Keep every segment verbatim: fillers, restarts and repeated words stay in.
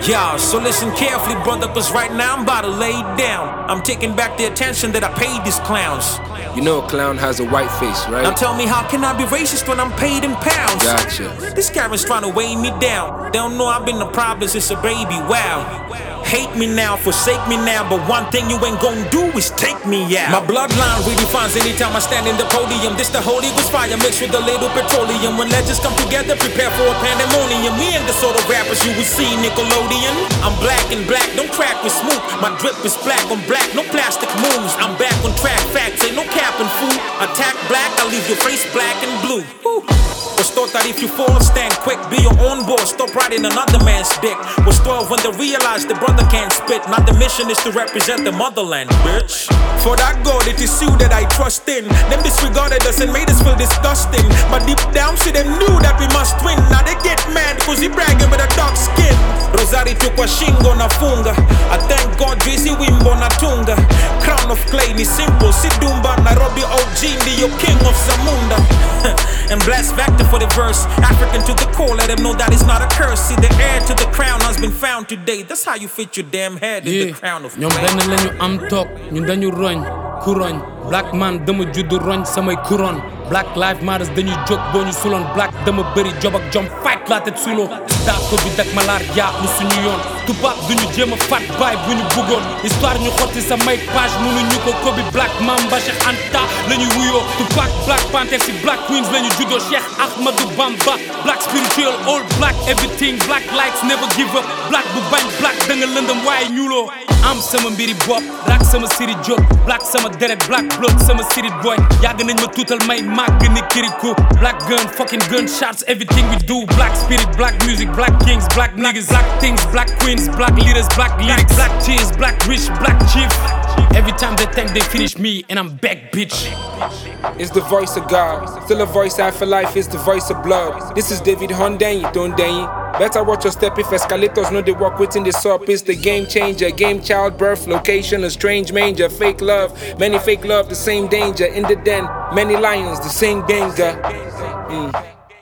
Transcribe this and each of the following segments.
Yeah, so listen carefully, brother, cause right now I'm about to lay it down. I'm taking back the attention that I paid these clowns. You know a clown has a white face, right? Now tell me, how can I be racist when I'm paid in pounds? Gotcha. This Karen's trying to weigh me down. They don't know I've been the problem since a baby, wow. Hate me now, forsake me now, but one thing you ain't gonna do is take me out. My bloodline redefines anytime I stand in the podium. This the Holy Ghost fire mixed with a little petroleum. When legends come together, prepare for a pandemonium. We ain't the sort of rappers you would see Nickelodeon. I'm black and black, don't crack with smooth. My drip is black on black, no plastic moves. I'm back on track, facts, ain't no cap and fool. Attack black, I'll leave your face black and blue. Woo. Was taught that if you fall, stand quick, be your own boss, stop riding another man's dick. Was twelve when they realized the brother can't spit. Now the mission is to represent the motherland, bitch. For that God, it is you that I trust in. Them disregarded us and made us feel disgusting. But deep down, see them knew that we must win. Now they get mad cause he bragging with a dark skin. Rosari tukwa shingo na funga. I thank God Jay-Z wimbo na tunga. Crown of clay ni simple, Sidumba Nairobi O G ndiyo king of Zamunda. And blast Vector for the verse. African to the core, let them know that it's not a curse. See, the heir to the crown has been found today. That's how you fit your damn head in yeah. the crown of ñoom benn lañu am toog ñun dañu roñ ku roñ black man dama juddu roñ samay couronne. Black life matters dañuy jóg boo ñu suloon. Black dama bëri job ak jom fight la tête sulo. daa ko bi dak malaar yaa lu suñu yoon. tubaab duñu jéem a fat baay bu ñu bëggoon. histoire ñu xotti sa may page mënuñu ko ko bi black Mamba Cheikh Anta lañuy wuyoo. Tupac Black Panther si Black Queens lañu juddoo. Cheikh Ahmadou Bamba black spiritual all black everything black lights never give up. Black bu bañ black da nga lëndëm waaye ñuuloo. am sama mbiri bopp black sama city job black sama deret black blood sama city boy. yàgg nañ ma tuutal may màgg ni kirikou. Black gun fucking gunshots everything we do. Black spirit black music black kings black niggas black things black queens black leaders black lyrics black cheers black rich black chief. Every time they think they finish me and I'm back, bitch. It's the voice of God, still a voice after life, it's the voice of blood. This is David Hondenyi, Dondenyi. Better watch your step if escalators know they walk within the up. It's the game changer, game childbirth, location, a strange manger, fake love, many fake love, the same danger. In the den, many lions, the same danger. Mm.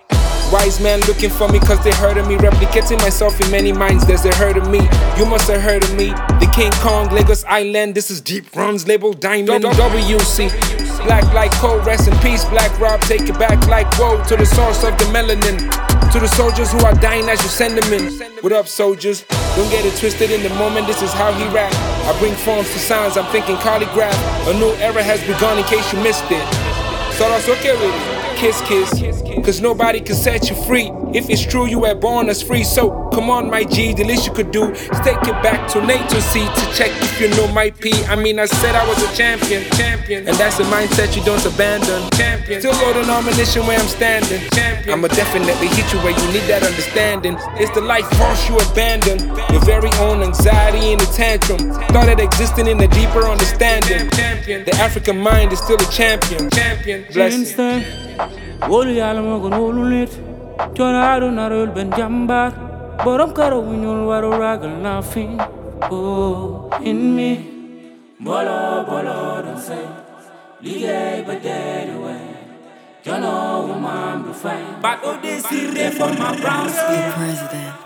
Wise man looking for me cause they heard of me. Replicating myself in many minds, there's a herd of me. You must have heard of me. The King Kong, Lagos Island, this is Deep Runs, labeled Diamond. W C, black like coal, rest in peace. Black Rob, take it back like woe. To the source of the melanin. To the soldiers who are dying as you send them in. What up, soldiers? Don't get it twisted in the moment, this is how he rap. I bring forms to sounds, I'm thinking calligraph. A new era has begun in case you missed it. So that's okay with it. Kiss, kiss, cause nobody can set you free. If it's true you were born as free, so come on my G, the least you could do is take it back to nature seat to check if you know my P. I mean I said I was a champion, champion, and that's a mindset you don't abandon. Champion, still loading ammunition where I'm standing. Champion, I'ma definitely hit you where you need that understanding. It's the life force you abandon, your very own anxiety in a tantrum. Started existing in a deeper understanding. Champion, the African mind is still a champion. Champion, bless it. Wolu yàlla moo gën wolu nit coono àdduna réewul benn jàmbaar borom karaw bu ñuul waru ragal nothing. Oh in me bolo bolo don't say liggéey ba dee di wey coono wu maam du fay but oh this is for my brown skin president.